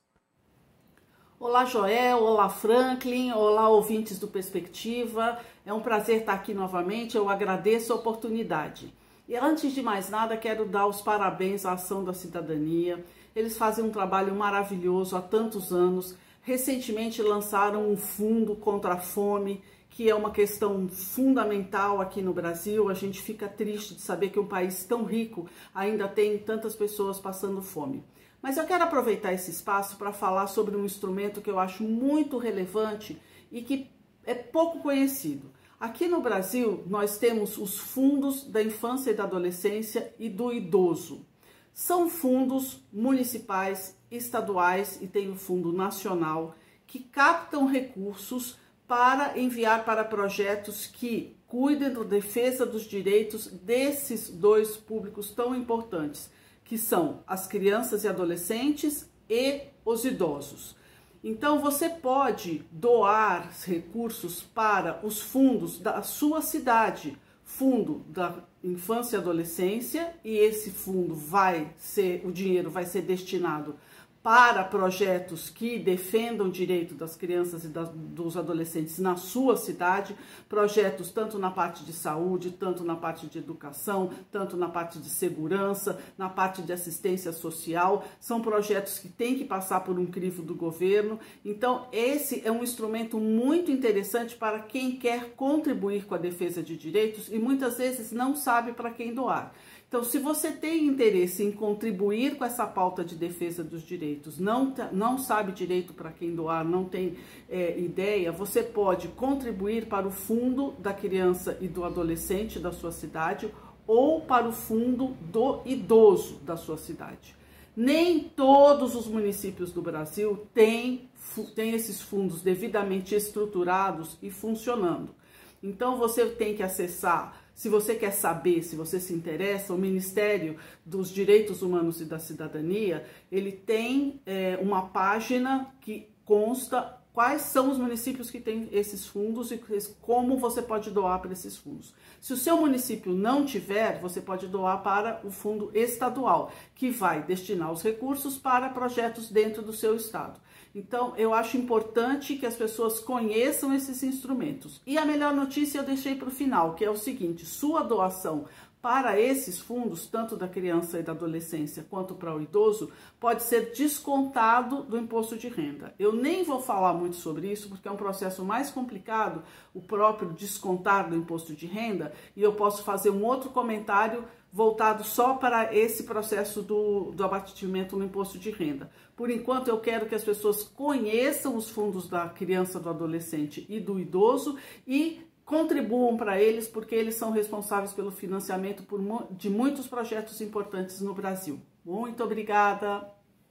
Olá, Joel, olá, Franklin, olá, ouvintes do Perspectiva. É um prazer estar aqui novamente, eu agradeço a oportunidade. E antes de mais nada, quero dar os parabéns à Ação da Cidadania. Eles fazem um trabalho maravilhoso há tantos anos. Recentemente lançaram um fundo contra a fome, que é uma questão fundamental aqui no Brasil. A gente fica triste de saber que um país tão rico ainda tem tantas pessoas passando fome. Mas eu quero aproveitar esse espaço para falar sobre um instrumento que eu acho muito relevante e que é pouco conhecido. Aqui no Brasil, nós temos os fundos da infância e da adolescência e do idoso. São fundos municipais, estaduais e tem o Fundo Nacional que captam recursos para enviar para projetos que cuidem da defesa dos direitos desses dois públicos tão importantes, que são as crianças e adolescentes e os idosos. Então, você pode doar recursos para os fundos da sua cidade, fundo da infância e adolescência, e esse fundo vai ser, o dinheiro vai ser destinado para projetos que defendam o direito das crianças e das, dos adolescentes na sua cidade, projetos tanto na parte de saúde, tanto na parte de educação, tanto na parte de segurança, na parte de assistência social. São projetos que têm que passar por um crivo do governo. Então, esse é um instrumento muito interessante para quem quer contribuir com a defesa de direitos e muitas vezes não sabe para quem doar. Então, se você tem interesse em contribuir com essa pauta de defesa dos direitos, não, não sabe direito para quem doar, não tem é, ideia, você pode contribuir para o fundo da criança e do adolescente da sua cidade ou para o fundo do idoso da sua cidade. Nem todos os municípios do Brasil têm, têm esses fundos devidamente estruturados e funcionando. Então, você tem que acessar, se você quer saber, se você se interessa, o Ministério dos Direitos Humanos e da Cidadania, ele tem é, uma página que consta quais são os municípios que têm esses fundos e como você pode doar para esses fundos. Se o seu município não tiver, você pode doar para o fundo estadual, que vai destinar os recursos para projetos dentro do seu estado. Então, eu acho importante que as pessoas conheçam esses instrumentos. E a melhor notícia eu deixei para o final, que é o seguinte: sua doação para esses fundos, tanto da criança e da adolescência quanto para o idoso, pode ser descontado do imposto de renda. Eu nem vou falar muito sobre isso, porque é um processo mais complicado, o próprio descontar do imposto de renda, e eu posso fazer um outro comentário voltado só para esse processo do, do abatimento no imposto de renda. Por enquanto, eu quero que as pessoas conheçam os fundos da criança, do adolescente e do idoso e contribuam para eles, porque eles são responsáveis pelo financiamento por, de muitos projetos importantes no Brasil. Muito obrigada.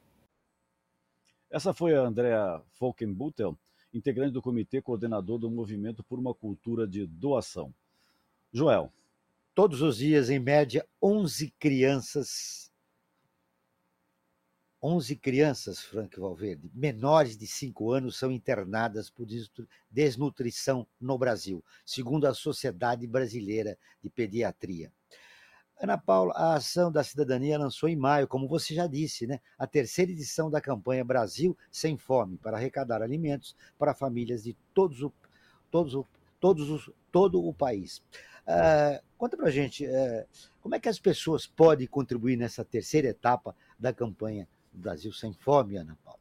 Essa foi a Andrea Folkenbutel, integrante do Comitê Coordenador do Movimento por uma Cultura de Doação. Joel. Todos os dias, em média, onze crianças onze crianças, Frank Valverde, menores de cinco anos, são internadas por desnutrição no Brasil, segundo a Sociedade Brasileira de Pediatria. Ana Paula, a Ação da Cidadania lançou em maio, como você já disse, né, a terceira edição da campanha Brasil Sem Fome, para arrecadar alimentos para famílias de todos o, todos o, todos os, todo o país. Uh, conta para a gente, uh, como é que as pessoas podem contribuir nessa terceira etapa da campanha Brasil Sem Fome, Ana Paula?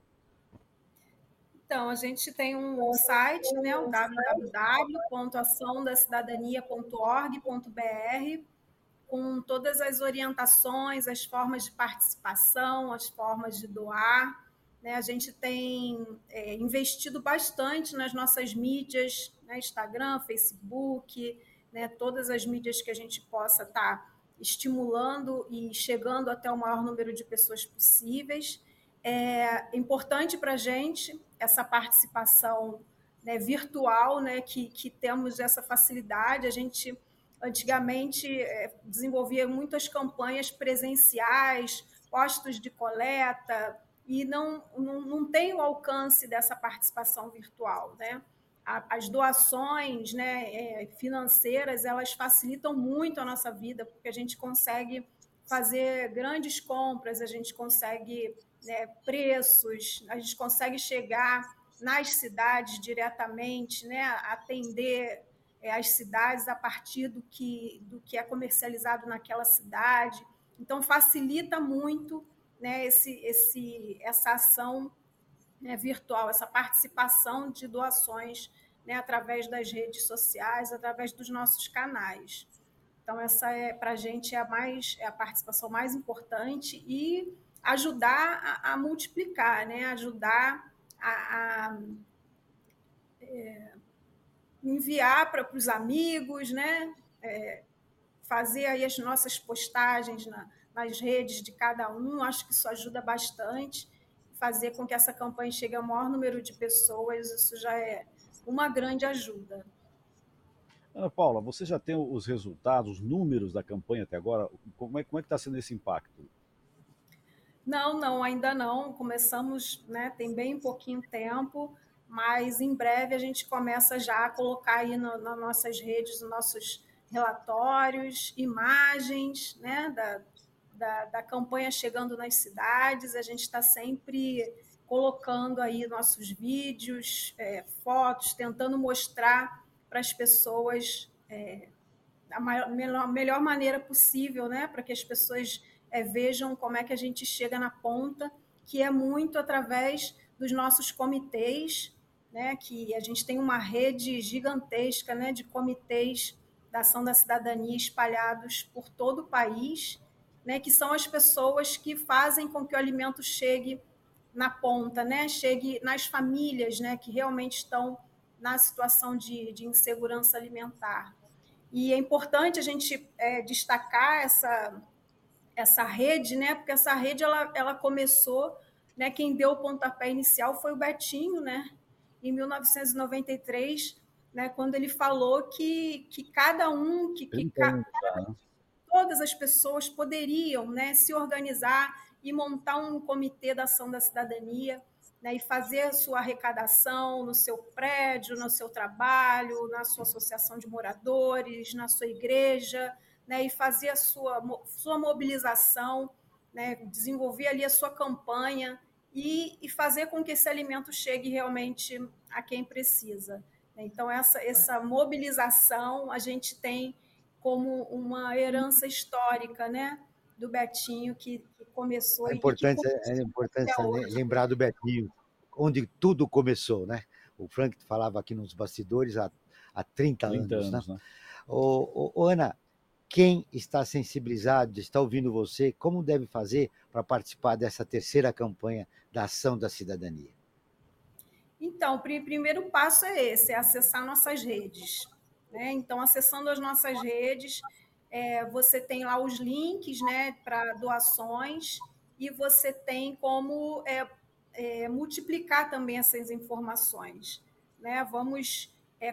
Então, a gente tem um site, né, o w w w ponto ação da cidadania ponto org ponto b r, com todas as orientações, as formas de participação, as formas de doar. Né? A gente tem é, investido bastante nas nossas mídias, né? Instagram, Facebook, né? Todas as mídias que a gente possa estar tá estimulando e chegando até o maior número de pessoas possíveis. É importante para a gente essa participação, né, virtual, né, que, que temos essa facilidade. A gente antigamente desenvolvia muitas campanhas presenciais, postos de coleta, e não, não, não tem o alcance dessa participação virtual, né? As doações, né, financeiras, elas facilitam muito a nossa vida, porque a gente consegue fazer grandes compras, a gente consegue, né, preços, a gente consegue chegar nas cidades diretamente, né, atender as cidades a partir do que, do que é comercializado naquela cidade. Então, facilita muito, né, esse, esse, essa ação, né, virtual, essa participação de doações, né, através das redes sociais, através dos nossos canais. Então, essa, é, para a gente, é a, mais, é a participação mais importante e ajudar a, a multiplicar, né, ajudar a... a é, enviar para os amigos, né? É, fazer aí as nossas postagens na, nas redes de cada um, acho que isso ajuda bastante, fazer com que essa campanha chegue ao maior número de pessoas, isso já é uma grande ajuda. Ana Paula, você já tem os resultados, os números da campanha até agora? Como é, como é que está sendo esse impacto? Não, não, ainda não. Começamos, né, tem bem pouquinho tempo, mas em breve a gente começa já a colocar aí no, nas nossas redes, nos nossos relatórios, imagens, né, da, da, da campanha chegando nas cidades. A gente está sempre colocando aí nossos vídeos, é, fotos, tentando mostrar para as pessoas é, da maior, melhor, melhor maneira possível, né, para que as pessoas é, vejam como é que a gente chega na ponta, que é muito através dos nossos comitês, né, que a gente tem uma rede gigantesca, né, de comitês da Ação da Cidadania espalhados por todo o país, né, que são as pessoas que fazem com que o alimento chegue na ponta, né, chegue nas famílias, né, que realmente estão na situação de, de insegurança alimentar. E é importante a gente é, destacar essa, essa rede, né, porque essa rede ela, ela começou, né, quem deu o pontapé inicial foi o Betinho, né, em mil novecentos e noventa e três, né, quando ele falou que, que cada um, que, que cada, todas as pessoas poderiam, né, se organizar e montar um comitê da ação da cidadania, né, e fazer a sua arrecadação no seu prédio, no seu trabalho, na sua associação de moradores, na sua igreja, né, e fazer a sua, sua mobilização, né, desenvolver ali a sua campanha e, e fazer com que esse alimento chegue realmente a quem precisa. Então, essa, essa mobilização a gente tem como uma herança histórica, né, do Betinho, que, que começou... É importante, e que é importante lembrar do Betinho, onde tudo começou, né? O Frank falava aqui nos bastidores há, há trinta, trinta anos, anos, né? né? Ô, ô, ô, Ana, quem está sensibilizado, está ouvindo você, como deve fazer para participar dessa terceira campanha da Ação da Cidadania? Então, o primeiro passo é esse, é acessar nossas redes. Né? Então, acessando as nossas redes, é, você tem lá os links, né, para doações e você tem como é, é, multiplicar também essas informações. Né? Vamos é,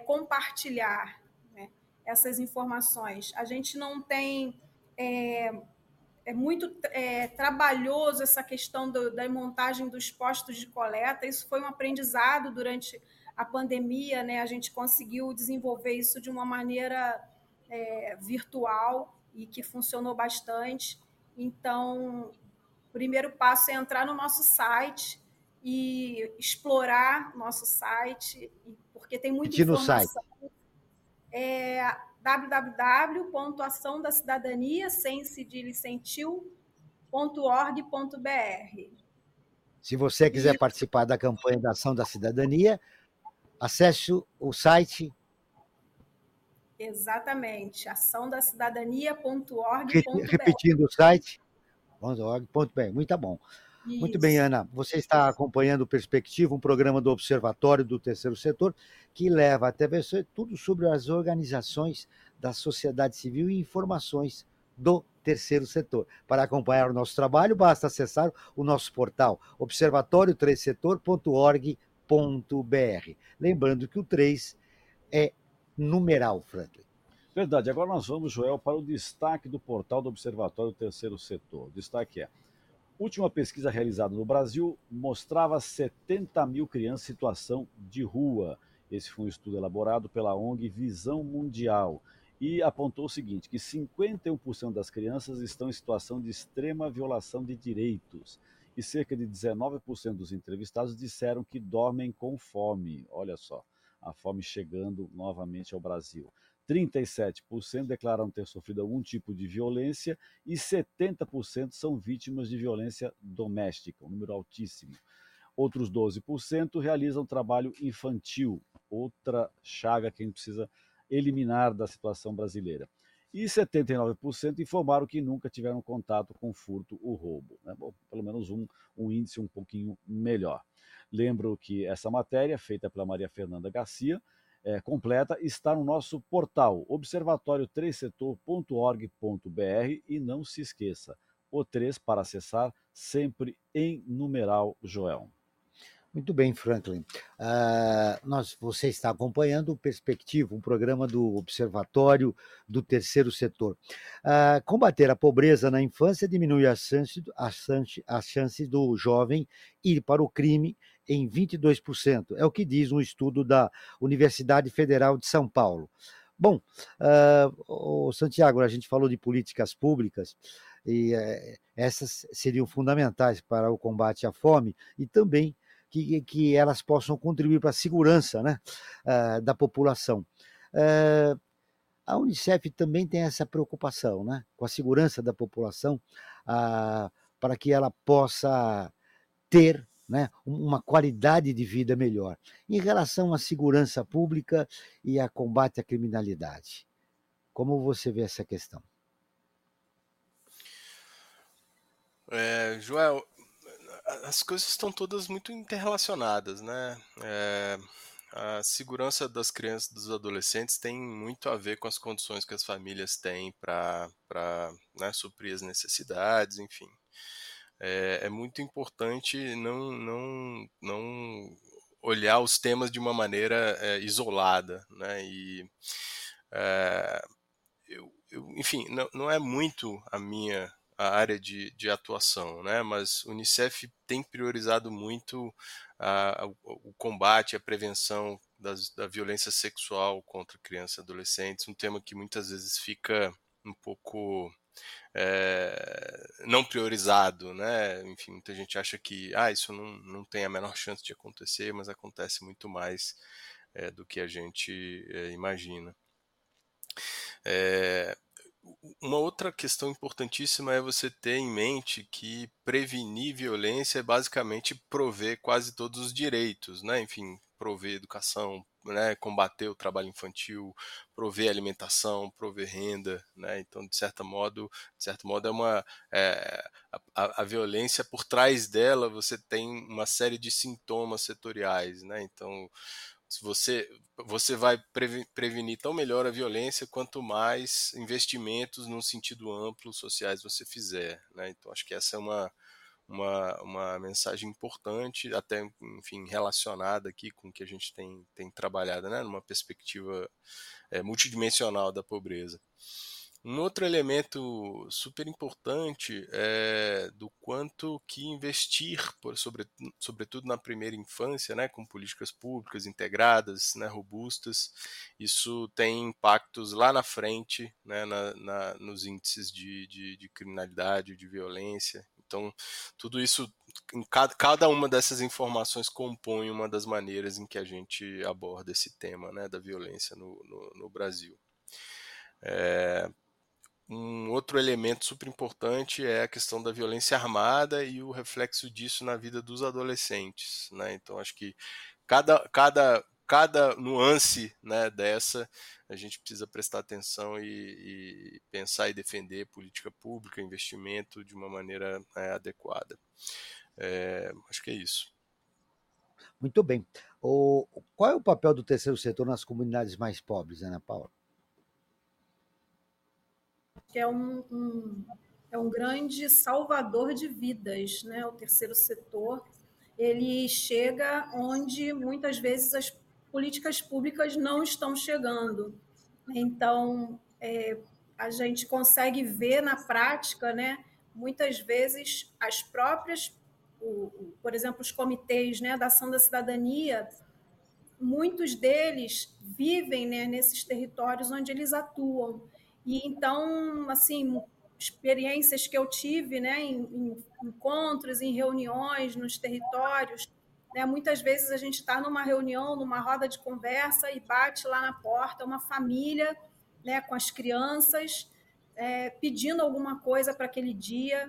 compartilhar, né, essas informações. A gente não tem... É, é muito é, trabalhoso essa questão do, da montagem dos postos de coleta. Isso foi um aprendizado durante a pandemia, né? A gente conseguiu desenvolver isso de uma maneira é, virtual e que funcionou bastante. Então, o primeiro passo é entrar no nosso site e explorar nosso site, porque tem muita Repetir no site. informação. É w w w ponto ação da cidadania, sem cedilha e sem tio, ponto org ponto b r. Se você quiser E- participar da campanha da Ação da Cidadania, acesse o site. Exatamente, ação da cidadania ponto org ponto b r. Repetindo o site, .org ponto b r. Muito bom. Muito bem, Isso. Ana. Você está acompanhando o Perspectiva, um programa do Observatório do Terceiro Setor, que leva até você tudo sobre as organizações da sociedade civil e informações do terceiro setor. Para acompanhar o nosso trabalho, basta acessar o nosso portal observatório três setor ponto org ponto b r. Lembrando que o três é numeral, Franklin. Verdade. Agora nós vamos, Joel, para o destaque do portal do Observatório do Terceiro Setor. O destaque é: última pesquisa realizada no Brasil mostrava setenta mil crianças em situação de rua. Esse foi um estudo elaborado pela O N G Visão Mundial e apontou o seguinte, que cinquenta e um por cento das crianças estão em situação de extrema violação de direitos e cerca de dezenove por cento dos entrevistados disseram que dormem com fome. Olha só, a fome chegando novamente ao Brasil. trinta e sete por cento declaram ter sofrido algum tipo de violência e setenta por cento são vítimas de violência doméstica, um número altíssimo. Outros doze por cento realizam trabalho infantil, outra chaga que a gente precisa eliminar da situação brasileira. E setenta e nove por cento informaram que nunca tiveram contato com furto ou roubo. Né? Bom, pelo menos um, um índice um pouquinho melhor. Lembro que essa matéria, feita pela Maria Fernanda Garcia, É, completa, está no nosso portal observatório três setor ponto org ponto b r e não se esqueça, o três para acessar sempre em numeral, Joel. Muito bem, Franklin. Uh, nós, você está acompanhando o Perspectiva, um programa do Observatório do Terceiro Setor. Uh, combater a pobreza na infância diminui as chances a chance do jovem ir para o crime em vinte e dois por cento. É o que diz um estudo da Universidade Federal de São Paulo. Bom, uh, Santiago, a gente falou de políticas públicas e uh, essas seriam fundamentais para o combate à fome e também Que, que elas possam contribuir para a segurança, né, uh, da população. Uh, a Unicef também tem essa preocupação, né, com a segurança da população, uh, para que ela possa ter, né, uma qualidade de vida melhor. Em relação à segurança pública e a combate à criminalidade, como você vê essa questão? É, Joel, as coisas estão todas muito interrelacionadas, né? É, a segurança das crianças e dos adolescentes tem muito a ver com as condições que as famílias têm para né, suprir as necessidades, enfim. É, é muito importante não, não, não olhar os temas de uma maneira é, isolada, né? E, é, eu, eu, enfim, não, não é muito a minha a área de, de atuação, né? Mas o Unicef tem priorizado muito a, a, o combate, a prevenção das, da violência sexual contra crianças e adolescentes, um tema que muitas vezes fica um pouco é, não priorizado, né? Enfim, muita gente acha que ah, isso não, não tem a menor chance de acontecer, mas acontece muito mais é, do que a gente é, imagina. É, uma outra questão importantíssima é você ter em mente que prevenir violência é basicamente prover quase todos os direitos, né? Enfim, prover educação, né? Combater o trabalho infantil, prover alimentação, prover renda, né? Então, de certo modo, de certo modo é uma é, a, a violência por trás dela você tem uma série de sintomas setoriais, né? Então se você, você vai prevenir tão melhor a violência quanto mais investimentos num sentido amplo sociais você fizer, né? Então acho que essa é uma, uma, uma mensagem importante, até enfim, relacionada aqui com o que a gente tem, tem trabalhado, né? Numa perspectiva é, multidimensional da pobreza. Um outro elemento super importante é do quanto que investir, por, sobre, sobretudo na primeira infância, né, com políticas públicas integradas, né, robustas, isso tem impactos lá na frente, né, na, na, nos índices de, de, de criminalidade, de violência. Então, tudo isso, em cada, cada uma dessas informações compõe uma das maneiras em que a gente aborda esse tema, né, da violência no, no, no Brasil. É, Um outro elemento super importante é a questão da violência armada e o reflexo disso na vida dos adolescentes, né? Então, acho que cada, cada, cada nuance, né, dessa, a gente precisa prestar atenção e, e pensar e defender política pública, investimento de uma maneira, é, adequada. É, acho que é isso. Muito bem. O, qual é o papel do terceiro setor nas comunidades mais pobres, Ana Paula? É um, um, é um grande salvador de vidas, né? O terceiro setor, ele chega onde muitas vezes as políticas públicas não estão chegando. Então, é, a gente consegue ver na prática, né? Muitas vezes as próprias, o, o, por exemplo, os comitês, né, da ação da cidadania, muitos deles vivem, né, nesses territórios onde eles atuam. E então, assim, experiências que eu tive, né, em, em encontros, em reuniões nos territórios, né, muitas vezes a gente está numa reunião, numa roda de conversa e bate lá na porta uma família, né, com as crianças, é, pedindo alguma coisa para aquele dia,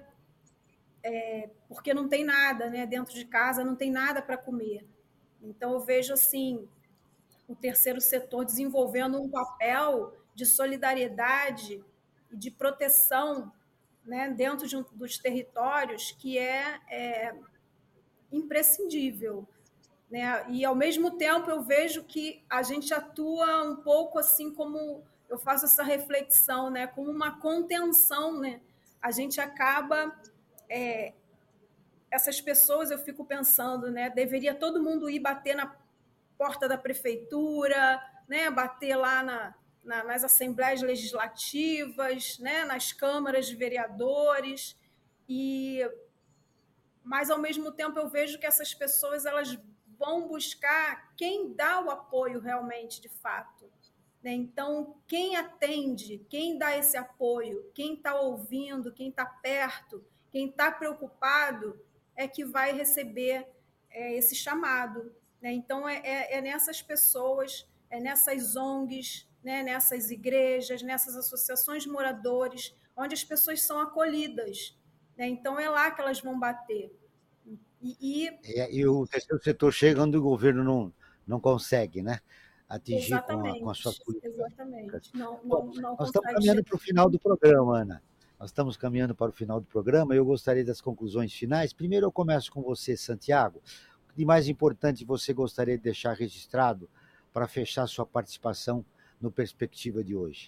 é, porque não tem nada, né, dentro de casa, não tem nada para comer. Então, eu vejo assim, o terceiro setor desenvolvendo um papel de solidariedade e de proteção, né, dentro de um, dos territórios que é, é imprescindível. Né? E, ao mesmo tempo, eu vejo que a gente atua um pouco assim como... Eu faço essa reflexão, né, como uma contenção. Né? A gente acaba... É, essas pessoas, eu fico pensando, né, deveria todo mundo ir bater na porta da prefeitura, né, bater lá na, na, nas assembleias legislativas, né, nas câmaras de vereadores, e, mas, ao mesmo tempo, eu vejo que essas pessoas elas vão buscar quem dá o apoio realmente, de fato. Né? Então, quem atende, quem dá esse apoio, quem está ouvindo, quem está perto, quem está preocupado, é que vai receber é, esse chamado. Né? Então, é, é, é nessas pessoas, é nessas O N Gs, né? Nessas igrejas, nessas associações de moradores, onde as pessoas são acolhidas. Né? Então, é lá que elas vão bater. E, e... É, e o terceiro setor chega onde o governo não, não consegue, né, atingir com, a, com as suas políticas. Exatamente. Não, Bom, não, não nós estamos consegue caminhando chegar. para o final do programa, Ana. Nós estamos caminhando para o final do programa e eu gostaria das conclusões finais. Primeiro eu começo com você, Santiago. O que de mais importante você gostaria de deixar registrado para fechar sua participação no Perspectiva de hoje?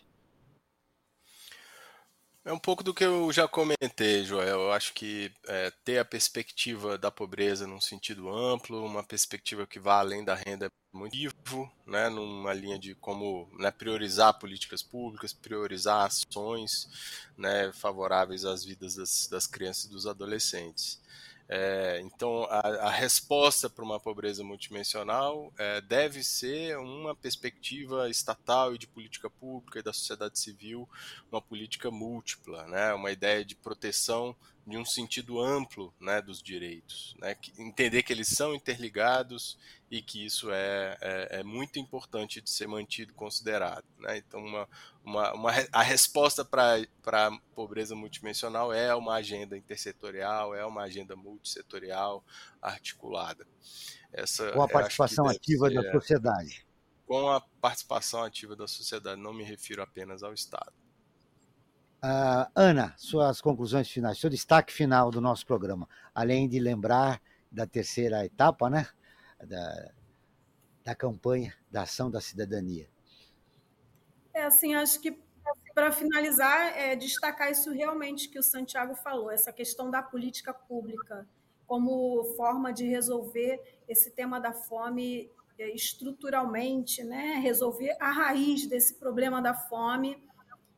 É um pouco do que eu já comentei, Joel. Eu acho que é, ter a perspectiva da pobreza num sentido amplo, uma perspectiva que vá além da renda, é muito vivo, né, numa linha de como, né, priorizar políticas públicas, priorizar ações, né, favoráveis às vidas das, das crianças e dos adolescentes. É, então, a, a resposta para uma pobreza multidimensional é, deve ser uma perspectiva estatal e de política pública e da sociedade civil, uma política múltipla, né? Uma ideia de proteção de um sentido amplo, né, dos direitos, né? Que, entender que eles são interligados e que isso é, é, é muito importante de ser mantido e considerado. Né? Então, uma, uma, uma, a resposta para a pobreza multidimensional é uma agenda intersetorial, é uma agenda multissetorial articulada. Essa, com a participação ativa ser, da sociedade. Com a participação ativa da sociedade, não me refiro apenas ao Estado. Uh, Ana, suas conclusões finais, seu destaque final do nosso programa, além de lembrar da terceira etapa, né, da, da campanha da ação da cidadania. É assim, acho que para finalizar, é destacar isso realmente que o Santiago falou, essa questão da política pública como forma de resolver esse tema da fome estruturalmente, né, resolver a raiz desse problema da fome.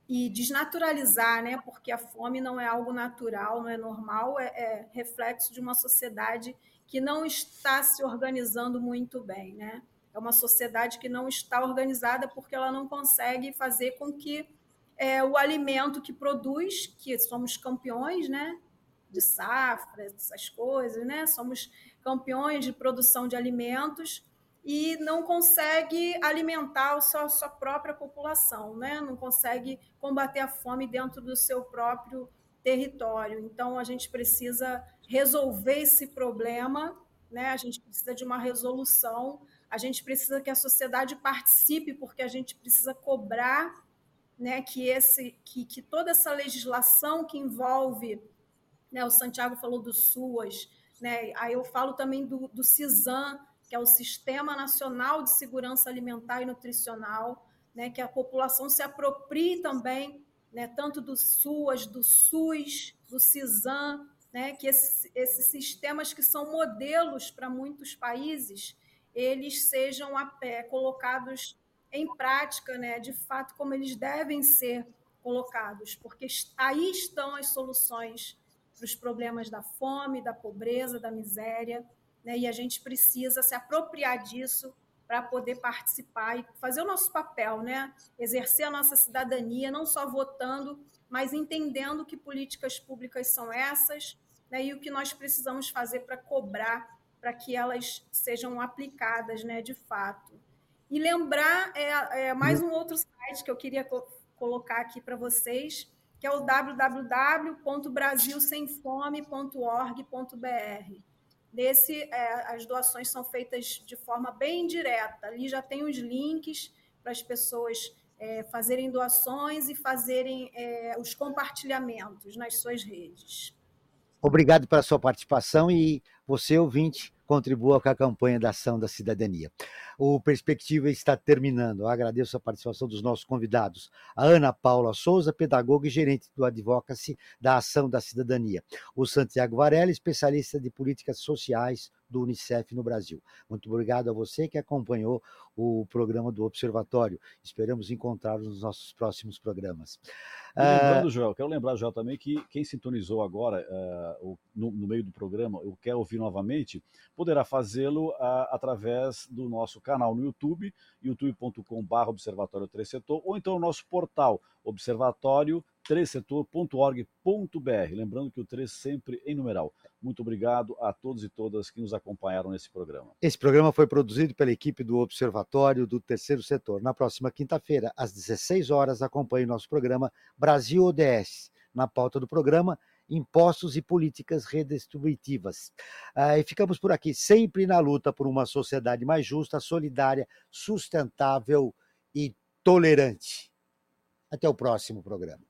e desnaturalizar, né? Porque a fome não é algo natural, não é normal, é, é reflexo de uma sociedade que não está se organizando muito bem, né? É uma sociedade que não está organizada porque ela não consegue fazer com que é, o alimento que produz, que somos campeões, né? De safra, essas coisas, né? Somos campeões de produção de alimentos e não consegue alimentar a sua, a sua própria população, né? Não consegue combater a fome dentro do seu próprio território. Então, a gente precisa resolver esse problema, né? A gente precisa de uma resolução, a gente precisa que a sociedade participe, porque a gente precisa cobrar, né, que, esse, que, que toda essa legislação que envolve, né, o Santiago falou do SUAS, né, aí eu falo também do, do CISAM, que é o Sistema Nacional de Segurança Alimentar e Nutricional, né, que a população se aproprie também, né, tanto do SUAS, do SUS, do CISAM, né, que esses, esses sistemas que são modelos para muitos países, eles sejam é, colocados em prática, né, de fato, como eles devem ser colocados, porque aí estão as soluções para os problemas da fome, da pobreza, da miséria, né, e a gente precisa se apropriar disso para poder participar e fazer o nosso papel, né, exercer a nossa cidadania, não só votando, mas entendendo que políticas públicas são essas, né, e o que nós precisamos fazer para cobrar, para que elas sejam aplicadas, né, de fato. E lembrar, é, é mais um outro site que eu queria co- colocar aqui para vocês, que é o w w w ponto brasil sem fome ponto org ponto b r. Nesse, é, as doações são feitas de forma bem direta. Ali já tem os links para as pessoas é, fazerem doações e fazerem é, os compartilhamentos nas suas redes. Obrigado pela sua participação e você, ouvinte, contribua com a campanha da Ação da Cidadania. O Perspectiva está terminando. Eu agradeço a participação dos nossos convidados. A Ana Paula Souza, pedagoga e gerente do Advocacy da Ação da Cidadania. O Santiago Varela, especialista de políticas sociais do Unicef no Brasil. Muito obrigado a você que acompanhou o programa do Observatório. Esperamos encontrá-los nos nossos próximos programas. E lembrando, Joel, quero lembrar, Joel, também que quem sintonizou agora uh, no, no meio do programa, ou quer ouvir novamente, poderá fazê-lo uh, através do nosso canal no YouTube, youtube ponto com barra observatório três setor, ou então o nosso portal, observatório três setor ponto org ponto b r. Lembrando que o três sempre em numeral. Muito obrigado a todos e todas que nos acompanharam nesse programa. Esse programa foi produzido pela equipe do Observatório do Terceiro Setor. Na próxima quinta-feira, às dezesseis horas, acompanhe nosso programa Brasil O D S. Na pauta do programa, impostos e políticas redistributivas. Ah, e ficamos por aqui, sempre na luta por uma sociedade mais justa, solidária, sustentável e tolerante. Até o próximo programa.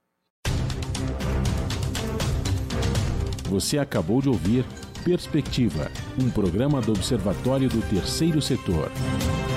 Você acabou de ouvir Perspectiva, um programa do Observatório do Terceiro Setor.